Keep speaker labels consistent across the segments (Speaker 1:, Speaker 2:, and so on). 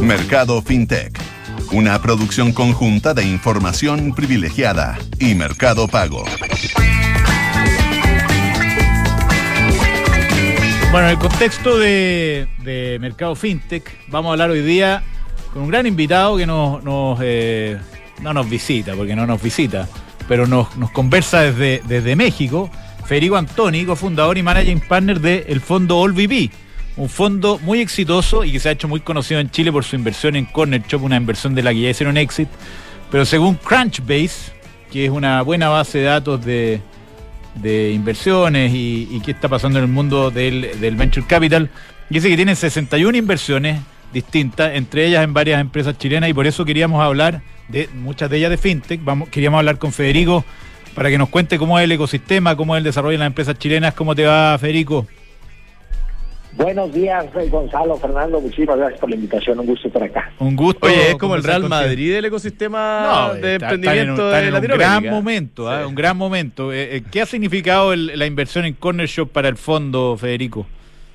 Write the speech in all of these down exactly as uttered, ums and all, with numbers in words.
Speaker 1: Mercado FinTech, una producción conjunta de Información Privilegiada y Mercado Pago.
Speaker 2: Bueno, en el contexto de, de Mercado FinTech, vamos a hablar hoy día con un gran invitado que nos, nos eh, no nos visita, porque no nos visita, pero nos, nos conversa desde, desde México. Federico Antoni, cofundador y managing partner del fondo All V P, un fondo muy exitoso y que se ha hecho muy conocido en Chile por su inversión en Corner Shop, una inversión de la que ya hicieron exit, pero según Crunchbase, que es una buena base de datos de, de inversiones y, y qué está pasando en el mundo del, del Venture Capital, dice que tienen sesenta y una inversiones distintas, entre ellas en varias empresas chilenas, y por eso queríamos hablar de muchas de ellas de FinTech. Vamos, queríamos hablar con Federico para que nos cuente cómo es el ecosistema, cómo es el desarrollo de las empresas chilenas. ¿Cómo te va, Federico?
Speaker 3: Buenos días, Gonzalo, Fernando, muchísimas gracias por la invitación, un gusto estar acá.
Speaker 2: Un gusto.
Speaker 4: Oye, es como el Real Madrid del ecosistema no, de está, emprendimiento está en, está en de Latinoamérica.
Speaker 2: Un gran momento, ¿eh? sí. un gran momento. Eh, ¿Qué ha significado el, la inversión en Corner Shop para el fondo, Federico?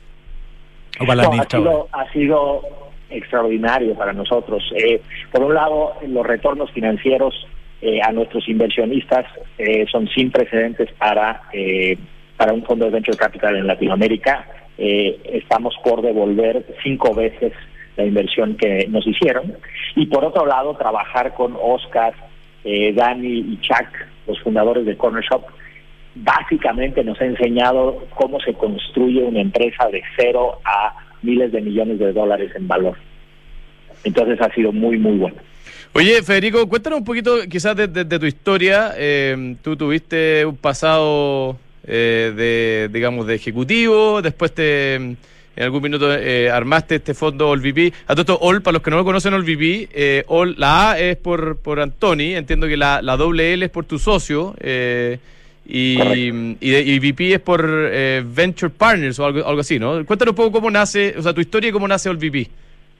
Speaker 3: O para la no, ha, sido, ha sido extraordinario para nosotros. Eh, por un lado, los retornos financieros eh, a nuestros inversionistas eh, son sin precedentes para, eh, para un fondo de Venture Capital en Latinoamérica. Eh, estamos por devolver cinco veces la inversión que nos hicieron, y por otro lado trabajar con Oscar, eh, Dani y Chuck, los fundadores de Corner Shop, básicamente nos ha enseñado cómo se construye una empresa de cero a miles de millones de dólares en valor. Entonces ha sido muy muy bueno.
Speaker 4: Oye, Federico, cuéntanos un poquito quizás de, de, de tu historia. Eh, tú tuviste un pasado Eh, de, digamos, de ejecutivo, después te en algún minuto eh, armaste este fondo All V P. A todo esto, All, para los que no lo conocen, All V P, eh, All, la A es por, por Antoni, entiendo que la, la doble L es por tu socio, eh, y, y, y V P es por eh, Venture Partners o algo, algo así, ¿no? Cuéntanos un poco cómo nace, o sea, tu historia y cómo nace All V P.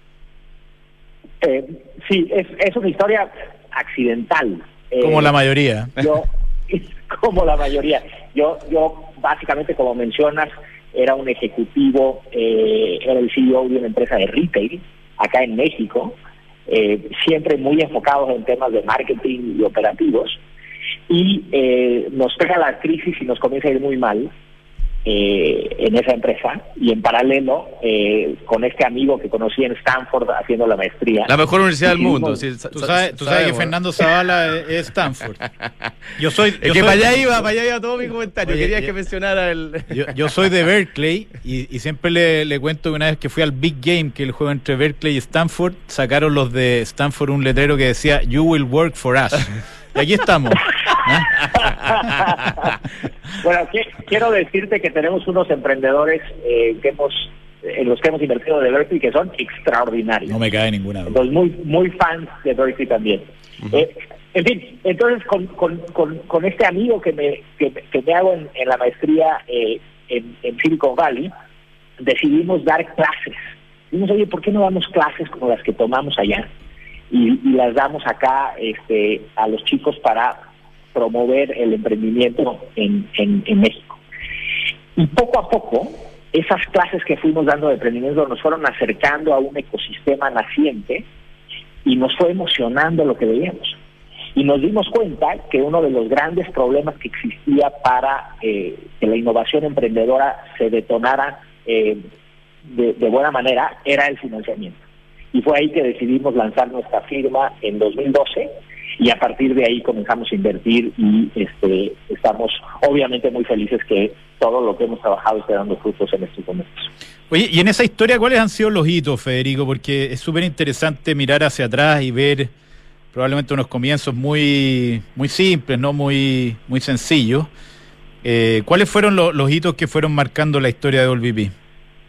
Speaker 3: Eh, sí, es, es una historia accidental.
Speaker 2: Como
Speaker 3: eh,
Speaker 2: la mayoría.
Speaker 3: Yo... como la mayoría. Yo, yo básicamente, como mencionas, era un ejecutivo, eh, era el C E O de una empresa de retail acá en México, eh, siempre muy enfocados en temas de marketing y operativos, y eh, nos pega la crisis y nos comienza a ir muy mal eh, en esa empresa, y en paralelo eh, con este amigo que conocí en Stanford haciendo la maestría.
Speaker 4: La mejor universidad del mundo.
Speaker 2: Sí, tú sabes, tú sabes que Fernando Zavala es Stanford. Yo soy...
Speaker 4: Es
Speaker 2: yo
Speaker 4: que
Speaker 2: soy,
Speaker 4: para allá iba, para allá iba todo mi comentario.
Speaker 2: Oye,
Speaker 4: Quería
Speaker 2: yo,
Speaker 4: que mencionara el...
Speaker 2: Yo, yo soy de Berkeley y, y siempre le, le cuento que una vez que fui al Big Game, que el juego entre Berkeley y Stanford, sacaron los de Stanford un letrero que decía "You will work for us". Y aquí estamos. ¿eh?
Speaker 3: Bueno, que, quiero decirte que tenemos unos emprendedores eh, que hemos en los que hemos invertido de Berkeley que son extraordinarios.
Speaker 2: No me cae ninguna duda.
Speaker 3: Entonces, muy muy fans de Berkeley también. Uh-huh. eh, en fin, entonces con, con, con, con este amigo que me que, que me hago en, en la maestría eh, en, en Silicon Valley, decidimos dar clases. Dijimos, oye, ¿por qué no damos clases como las que tomamos allá? Y, y las damos acá este, a los chicos para promover el emprendimiento en, en, en México. Y poco a poco, esas clases que fuimos dando de emprendimiento nos fueron acercando a un ecosistema naciente y nos fue emocionando lo que veíamos. Y nos dimos cuenta que uno de los grandes problemas que existía para eh, que la innovación emprendedora se detonara eh, de, de buena manera era el financiamiento. Y fue ahí que decidimos lanzar nuestra firma en dos mil doce, y a partir de ahí comenzamos a invertir, y este estamos obviamente muy felices que todo lo que hemos trabajado esté dando frutos en estos momentos.
Speaker 2: Oye, y en esa historia, ¿cuáles han sido los hitos, Federico? Porque es súper interesante mirar hacia atrás y ver probablemente unos comienzos muy muy simples, no muy muy sencillos. Eh, ¿Cuáles fueron lo, los hitos que fueron marcando la historia de All V P?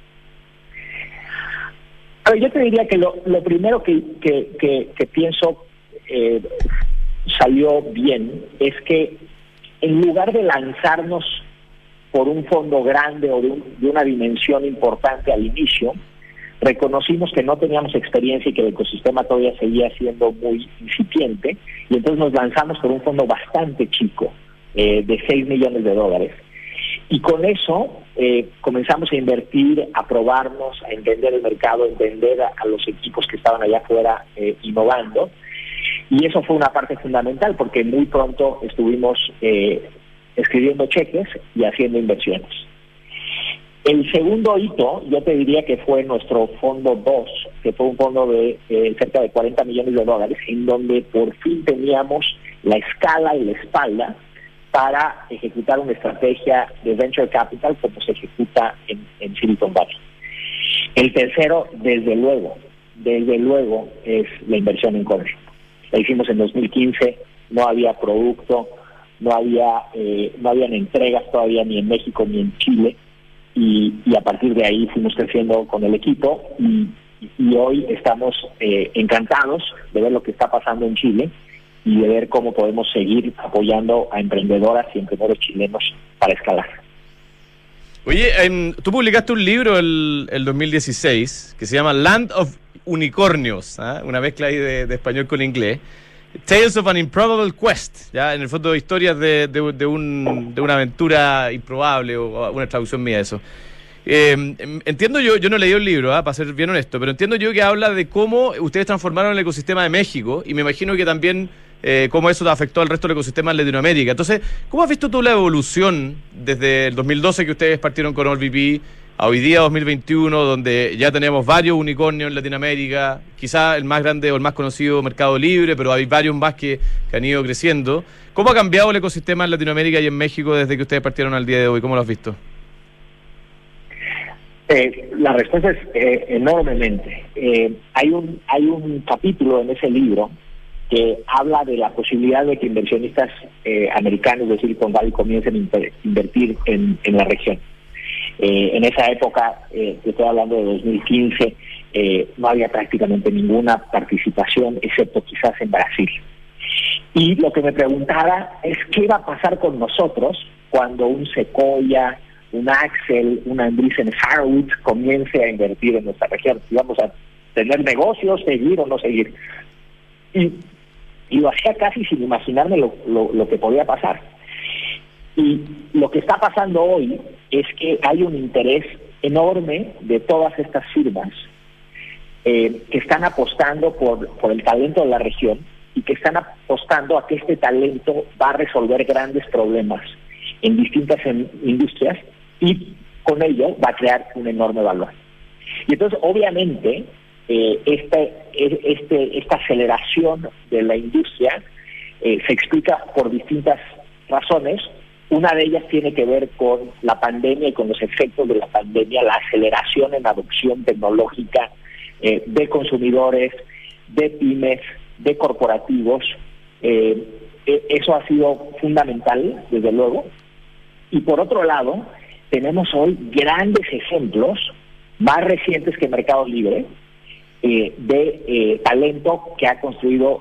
Speaker 3: A ver, yo te diría que lo, lo primero que, que, que, que pienso eh, salió bien es que en lugar de lanzarnos por un fondo grande o de, un, de una dimensión importante al inicio, reconocimos que no teníamos experiencia y que el ecosistema todavía seguía siendo muy incipiente, y entonces nos lanzamos por un fondo bastante chico, eh, de seis millones de dólares. Y con eso eh, comenzamos a invertir, a probarnos, a entender el mercado, a entender a, a los equipos que estaban allá afuera eh, innovando. Y eso fue una parte fundamental porque muy pronto estuvimos eh, escribiendo cheques y haciendo inversiones. El segundo hito, yo te diría que fue nuestro fondo dos, que fue un fondo de eh, cerca de cuarenta millones de dólares, en donde por fin teníamos la escala y la espalda para ejecutar una estrategia de venture capital como se ejecuta en, en Silicon Valley. El tercero, desde luego, desde luego, es la inversión en cobre. La hicimos en dos mil quince, no había producto, no había eh, no habían entregas todavía ni en México ni en Chile, y, y a partir de ahí fuimos creciendo con el equipo y, y hoy estamos eh, encantados de ver lo que está pasando en Chile y de ver cómo podemos seguir apoyando a emprendedoras y emprendedores chilenos para escalar.
Speaker 4: Oye, en, tú publicaste un libro el, el dos mil dieciséis que se llama Land of Unicornios, ¿eh? Una mezcla ahí de, de español con inglés. Tales of an Improbable Quest, ya en el fondo historias de, de, de, un, de una aventura improbable, o una traducción mía de eso. Eh, entiendo yo, yo no leí el libro, ¿eh? Para ser bien honesto, pero entiendo yo que habla de cómo ustedes transformaron el ecosistema de México, y me imagino que también eh, cómo eso afectó al resto del ecosistema en Latinoamérica. Entonces, ¿cómo has visto tú la evolución desde el dos mil doce que ustedes partieron con All V P a hoy día dos mil veintiuno, donde ya tenemos varios unicornios en Latinoamérica, quizá el más grande o el más conocido Mercado Libre, pero hay varios más que, que han ido creciendo? ¿Cómo ha cambiado el ecosistema en Latinoamérica y en México desde que ustedes partieron al día de hoy? ¿Cómo lo has visto?
Speaker 3: Eh, la respuesta es eh, enormemente. Eh, hay un hay un capítulo en ese libro que habla de la posibilidad de que inversionistas eh, americanos de Silicon Valley comiencen a inter- invertir en, en la región. Eh, en esa época, eh, estoy hablando de dos mil quince, eh, no había prácticamente ninguna participación, excepto quizás en Brasil. Y lo que me preguntaba es qué va a pasar con nosotros cuando un Sequoia, un Axel, una Andreessen Horowitz comience a invertir en nuestra región. Si vamos a tener negocios, seguir o no seguir. Y, y lo hacía casi sin imaginarme lo, lo, lo que podía pasar. Y lo que está pasando hoy es que hay un interés enorme de todas estas firmas eh, que están apostando por, por el talento de la región y que están apostando a que este talento va a resolver grandes problemas en distintas en, industrias y con ello va a crear un enorme valor. Y entonces, obviamente, eh, este, este, esta aceleración de la industria eh, se explica por distintas razones. Una de ellas tiene que ver con la pandemia y con los efectos de la pandemia, la aceleración en adopción tecnológica eh, de consumidores, de pymes, de corporativos. Eh, eso ha sido fundamental, desde luego. Y por otro lado, tenemos hoy grandes ejemplos, más recientes que Mercado Libre, eh, de eh, talento que ha construido.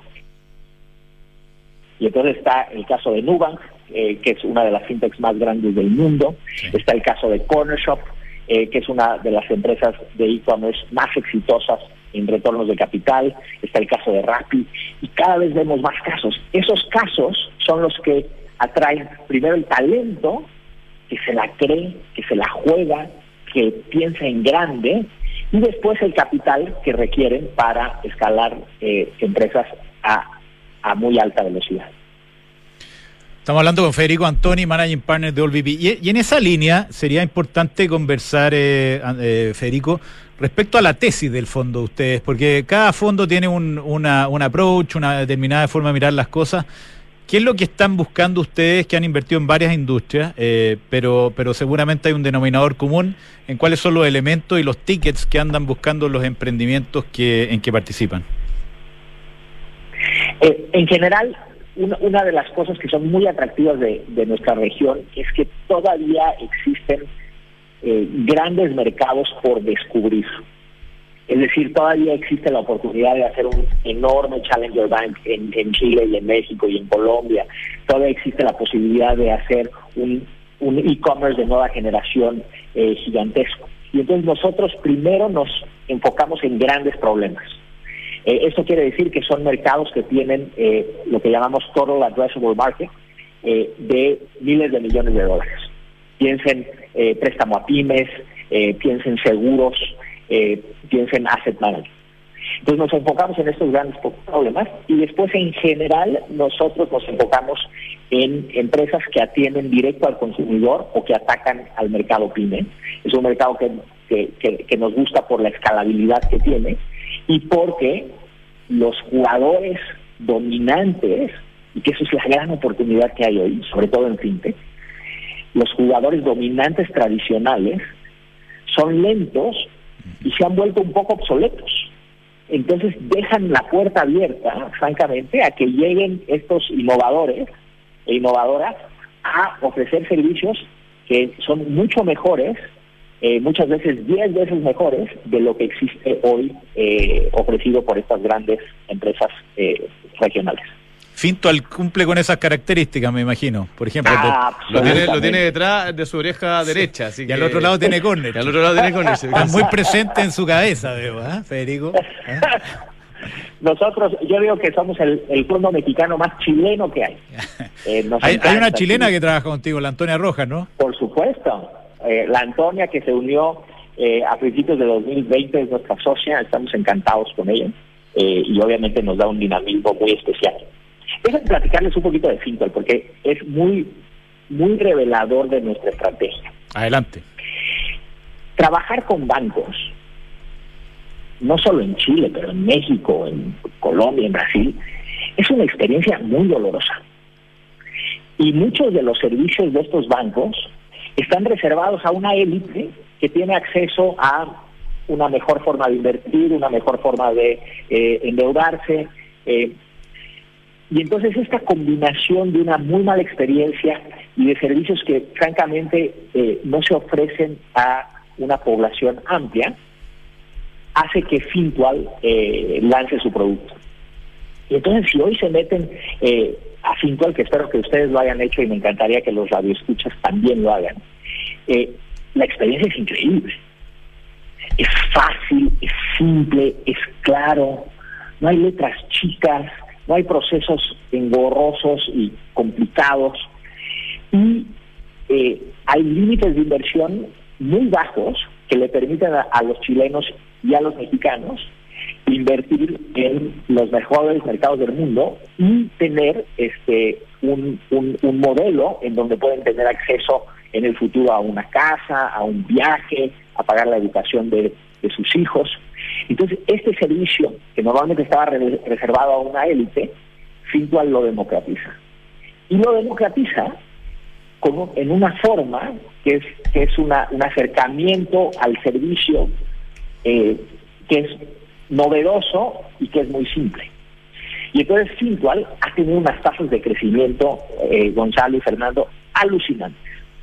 Speaker 3: Y entonces está el caso de Nubank, eh, que es una de las fintechs más grandes del mundo. Sí. Está el caso de Cornershop, eh, que es una de las empresas de e-commerce más exitosas en retornos de capital. Está el caso de Rappi, y cada vez vemos más casos. Esos casos son los que atraen primero el talento, que se la cree, que se la juega, que piensa en grande, y después el capital que requieren para escalar eh, empresas a, a muy alta velocidad.
Speaker 2: Estamos hablando con Federico Antoni, Managing Partner de All V P. Y, y en esa línea sería importante conversar, eh, eh, Federico, respecto a la tesis del fondo de ustedes, porque cada fondo tiene un, una, un approach, una determinada forma de mirar las cosas. ¿Qué es lo que están buscando ustedes, que han invertido en varias industrias, eh, pero, pero seguramente hay un denominador común en cuáles son los elementos y los tickets que andan buscando los emprendimientos que, en que participan?
Speaker 3: Eh, en general, una, una de las cosas que son muy atractivas de, de nuestra región es que todavía existen eh, grandes mercados por descubrir. Es decir, todavía existe la oportunidad de hacer un enorme Challenger Bank en, en Chile y en México y en Colombia. Todavía existe la posibilidad de hacer un, un e-commerce de nueva generación eh, gigantesco. Y entonces nosotros primero nos enfocamos en grandes problemas. Eh, esto quiere decir que son mercados que tienen eh, lo que llamamos Total Addressable Market eh, de miles de millones de dólares. piensen eh, préstamo a pymes, eh, piensen seguros, eh, piensen asset management. Entonces nos enfocamos en estos grandes problemas y después en general nosotros nos enfocamos en empresas que atienden directo al consumidor o que atacan al mercado pyme. Es un mercado que, que, que, que nos gusta por la escalabilidad que tiene y porque los jugadores dominantes, y que eso es la gran oportunidad que hay hoy, sobre todo en fintech, los jugadores dominantes tradicionales son lentos y se han vuelto un poco obsoletos. Entonces dejan la puerta abierta, francamente, a que lleguen estos innovadores e innovadoras a ofrecer servicios que son mucho mejores, eh, muchas veces diez veces mejores de lo que existe hoy eh, ofrecido por estas grandes empresas eh, regionales.
Speaker 2: Fintual cumple con esas características, me imagino. Por ejemplo,
Speaker 3: Ah,
Speaker 4: Lo tiene, lo tiene detrás de su oreja derecha. Así
Speaker 2: y
Speaker 4: que...
Speaker 2: al otro lado tiene córner.
Speaker 4: Y al otro lado tiene córner.
Speaker 2: Está muy presente en su cabeza, veo, ¿eh, Federico? ¿Eh?
Speaker 3: Nosotros, yo digo que somos el, el fondo mexicano más chileno que hay. Eh, nos
Speaker 2: hay, hay
Speaker 3: encanta,
Speaker 2: una chilena
Speaker 3: sí.
Speaker 2: que trabaja contigo, la Antonia Rojas, ¿no?
Speaker 3: Por supuesto. Eh, la Antonia, que se unió eh, a principios de dos mil veinte, es nuestra socia, estamos encantados con ella eh, y obviamente nos da un dinamismo muy especial. Déjenme platicarles un poquito de Fintual porque es muy, muy revelador de nuestra estrategia.
Speaker 2: Adelante.
Speaker 3: Trabajar con bancos, no solo en Chile, pero en México, en Colombia, en Brasil, es una experiencia muy dolorosa. Y muchos de los servicios de estos bancos están reservados a una élite que tiene acceso a una mejor forma de invertir, una mejor forma de eh, endeudarse. Eh, y entonces esta combinación de una muy mala experiencia y de servicios que francamente eh, no se ofrecen a una población amplia, hace que Fintual eh, lance su producto. Y entonces si hoy se meten eh, a Fintual, que espero que ustedes lo hayan hecho y me encantaría que los radioescuchas también lo hagan, eh, la experiencia es increíble. Es fácil, es simple, es claro, no hay letras chicas, no hay procesos engorrosos y complicados y eh, hay límites de inversión muy bajos que le permiten a, a los chilenos y a los mexicanos invertir en los mejores mercados del mundo y tener este un, un, un modelo en donde pueden tener acceso en el futuro a una casa, a un viaje, a pagar la educación de, de sus hijos. Entonces, este servicio, que normalmente estaba re- reservado a una élite, Fintual lo democratiza. Y lo democratiza como en una forma que es, que es una, un acercamiento al servicio eh, que es novedoso y que es muy simple. Y entonces Fintual ha tenido unas tasas de crecimiento, eh, Gonzalo y Fernando, alucinantes.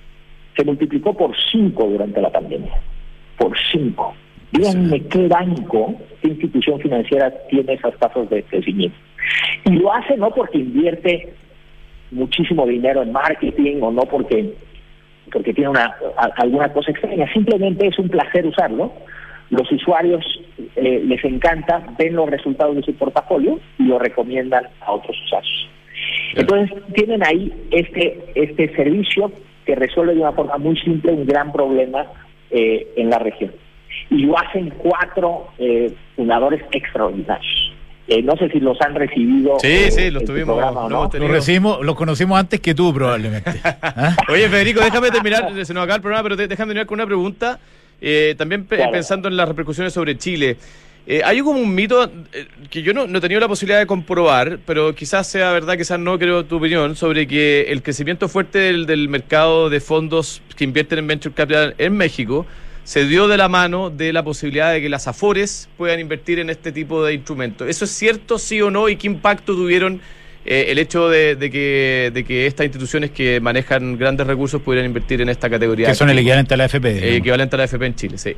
Speaker 3: Se multiplicó por cinco durante la pandemia. Por cinco. Díganme qué banco, qué institución financiera tiene esas tasas de crecimiento. Y lo hace no porque invierte muchísimo dinero en marketing o no porque, porque tiene una a, alguna cosa extraña. Simplemente es un placer usarlo. Los usuarios eh, les encanta, ven los resultados de su portafolio y lo recomiendan a otros usuarios. Entonces tienen ahí este, este servicio que resuelve de una forma muy simple un gran problema eh, en la región. Y lo hacen cuatro eh, fundadores extraordinarios. Eh, no sé si los han recibido.
Speaker 4: Sí,
Speaker 3: eh,
Speaker 4: sí, los
Speaker 3: en tu
Speaker 4: tuvimos.
Speaker 3: programa, ¿no?
Speaker 2: Los recibimos, los conocimos antes que tú, probablemente. ¿Ah?
Speaker 4: Oye, Federico, déjame terminar, se nos acaba el programa, pero te, déjame terminar con una pregunta, eh, también pe-
Speaker 3: Claro.
Speaker 4: pensando en las repercusiones sobre Chile. Eh, hay como un mito eh, que yo no, no he tenido la posibilidad de comprobar, pero quizás sea verdad, quizás no, creo tu opinión, sobre que el crecimiento fuerte del, del mercado de fondos que invierten en Venture Capital en México se dio de la mano de la posibilidad de que las Afores puedan invertir en este tipo de instrumentos. ¿Eso es cierto, sí o no? ¿Y qué impacto tuvieron eh, el hecho de, de, que, de que estas instituciones que manejan grandes recursos pudieran invertir en esta categoría?
Speaker 2: Que son el equivalente a la F P.
Speaker 4: Eh,
Speaker 2: digamos.
Speaker 4: equivalente a la F P en Chile, sí.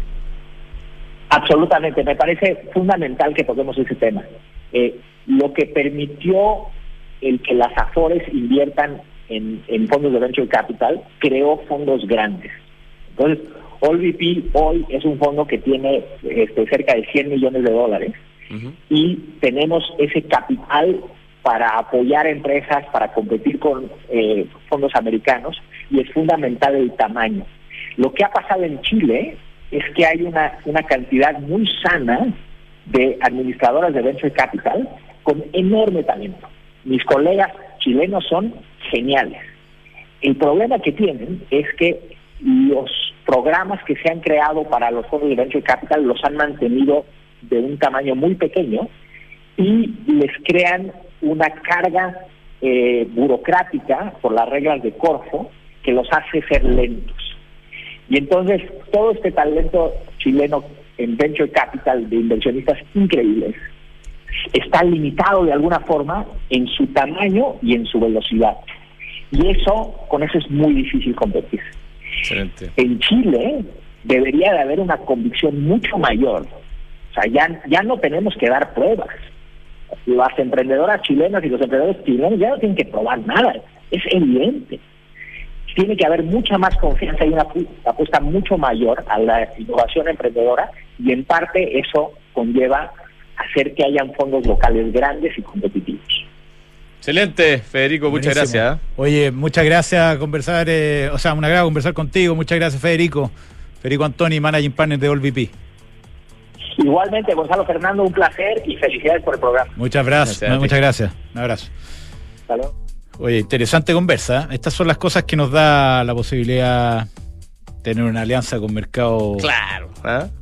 Speaker 3: Absolutamente, me parece fundamental que toquemos ese tema. Eh, lo que permitió el que las Afores inviertan en, en fondos de Venture Capital creó fondos grandes. Entonces, All V P hoy es un fondo que tiene este, cerca de cien millones de dólares uh-huh. y tenemos ese capital para apoyar empresas, para competir con eh, fondos americanos, y es fundamental el tamaño. Lo que ha pasado en Chile es que hay una, una cantidad muy sana de administradoras de venture capital con enorme talento. Mis colegas chilenos son geniales. El problema que tienen es que los programas que se han creado para los fondos de venture capital los han mantenido de un tamaño muy pequeño y les crean una carga eh, burocrática por las reglas de Corfo que los hace ser lentos. Y entonces todo este talento chileno en venture capital de inversionistas increíbles está limitado de alguna forma en su tamaño y en su velocidad. Y eso, con eso es muy difícil competir.
Speaker 4: Excelente.
Speaker 3: En Chile debería de haber una convicción mucho mayor. O sea, ya, ya no tenemos que dar pruebas. Las emprendedoras chilenas y los emprendedores chilenos ya no tienen que probar nada. Es evidente. Tiene que haber mucha más confianza y una apuesta mucho mayor a la innovación emprendedora, y en parte eso conlleva hacer que hayan fondos locales grandes y competitivos.
Speaker 4: Excelente, Federico, muchas
Speaker 2: Buenísimo.
Speaker 4: gracias. ¿eh?
Speaker 2: Oye, muchas gracias conversar, eh, o sea, un agrado conversar contigo. Muchas gracias, Federico. Federico Antoni, Managing Partner de AllVP.
Speaker 3: Igualmente, Gonzalo Fernando, un placer y felicidades por el programa.
Speaker 2: Muchas gracias,
Speaker 4: Gracias a ti.
Speaker 2: muchas gracias. Un abrazo.
Speaker 3: Hasta luego.
Speaker 2: Oye, interesante conversa. Estas son las cosas que nos da la posibilidad de tener una alianza con Mercado
Speaker 4: Claro. ¿eh?